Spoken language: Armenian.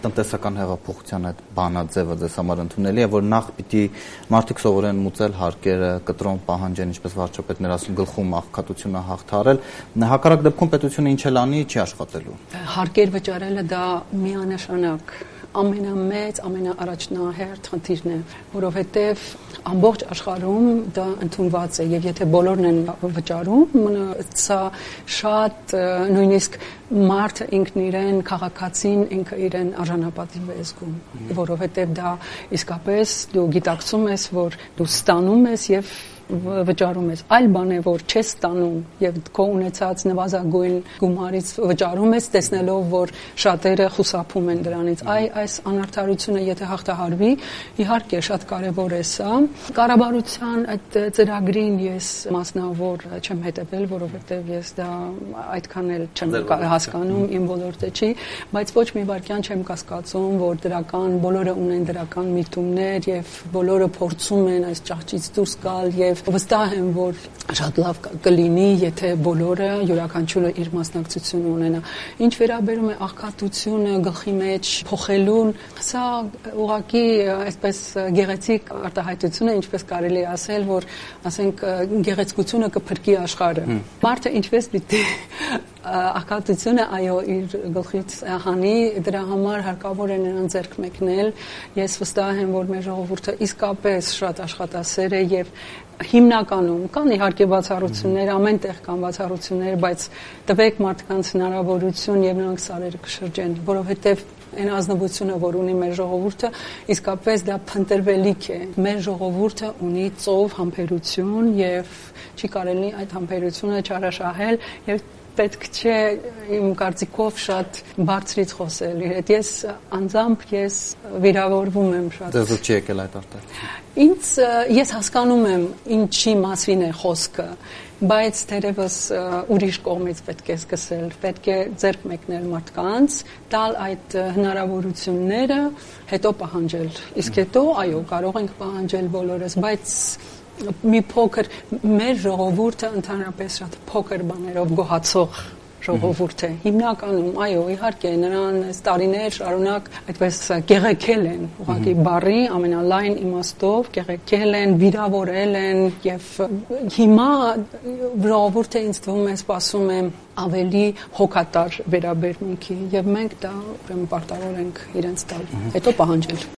տնտեսական հեղափոխության այդ բանաձևը ձեզ համար ընդունելի է, որ նախ պիտի մարդիկ սովորեն մուծել հարկերը, կտրոն պահանջեն, ինչպես վարչապետն էր ասում, գլխում աղքատությունը հաղթարել, հակառակ դեպքում պետությունը ինչ էլ անի, չի աշխատելու։ Հարկեր վճարելը դա միանշանակ ամենամեծ, ամենաառաջնահերթ խնդիրն է, որովհետև ամբողջ աշխարհում դա ընդունված է եւ եթե բոլորն են վճարում, սա շատ նույնիսկ մարդը ինքն իրեն քաղաքացին ինքը իրեն արժանապատիվ է զգում, որովհետև դա իսկապես դու գիտակցում ես, որ դու ստանում ես եւ վճարում ես, այլ բան է, որ չես ստանում եւ քո ունեցած նվազագույն գումարից վճարում ես, տեսնելով, որ շատերը խուսափում են դրանից։ Այս անարդարությունը եթե հաղթահարվի, իհարկե շատ կարեւոր է սա։ Կառավարության այդ ծրագրին ես մասնավոր չեմ հետևել, որովհետեւ ես դա այդքան էլ չեմ հասկանում, իմ ոլորտը չի, բայց ոչ մի վարքյան չեմ կասկածում, որ բոլորը ունեն դրական միտումներ եւ բոլորը փորձում են այս ճահճից դուրս գալ եւ վստահ եմ, որ շատ լավ կլինի, եթե բոլորը յուրաքանչյուրը իր մասնակցությունը ունենա։ Ինչ վերաբերում է աղքատությունը գլխի մեջ փոխելուն, սա ուղղակի այսպես գեղեցիկ արտահայտություն է, ինչպես կարելի է ասել, որ ասենք գեղեցկությունը կփրկի աշխարհը։ Մարդը ինչպես պիտի աղքատությունը այո իր գլխից հանի, դրա համար հարկավոր է նրան ձեռք մեկնել։ Ես վստահ եմ, որ մեր ժողովուրդը իսկապես շատ աշխատասեր է եւ հիմնականում կան իհարկե բացառություններ, ամեն տեղ կան բացառություններ, բայց տվեք մարդկանց հնարավորություն եւ նրանք սարերը կշրջեն, որովհետեւ այն ազնվությունը, որ ունի մեր ժողովուրդը, իսկապես դա փնտրվելիք է։ Մեր ժողովուրդը ունի ծով համբերություն եւ չի կարելի այդ համբերությունը չարաշահել եւ պետք չէ իմ կարծիքով շատ բարձրից խոսել իր հետ։ Անձամբ ես վիրավորվում եմ շատ։ Ձեզ չի եկել այդ արտահայտությունը։ Ես հասկանում եմ ինչի մասին է խոսքը, բայց թերևս ուրիշ կողմից պետք է սկսել, պետք է ձեռք մեկնել մարդկանց, տալ այդ հնարավորությունները, հետո պահանջել։ Իսկ հետո, այո, կարող ենք պահանջել բոլորս, բայց մի փոքր մեր ժողովուրդը ընդհանրապես շատ փոքր բաներով գոհացող ժողովուրդ է։ Հիմնականում, այո, իհարկե, նրան այս տարիներ շարունակ այդպես գեղեցկել են, ուղղակի բառի ամենալայն իմաստով, գեղեցկել են, վիրավորել են եւ հիմա ժողովուրդը ինձ թվում է սպասում է ավելի հոգատար վերաբերմունքի եւ մենք դա ուրեմն պարտավոր ենք իրենց տալ, հետո պահանջել։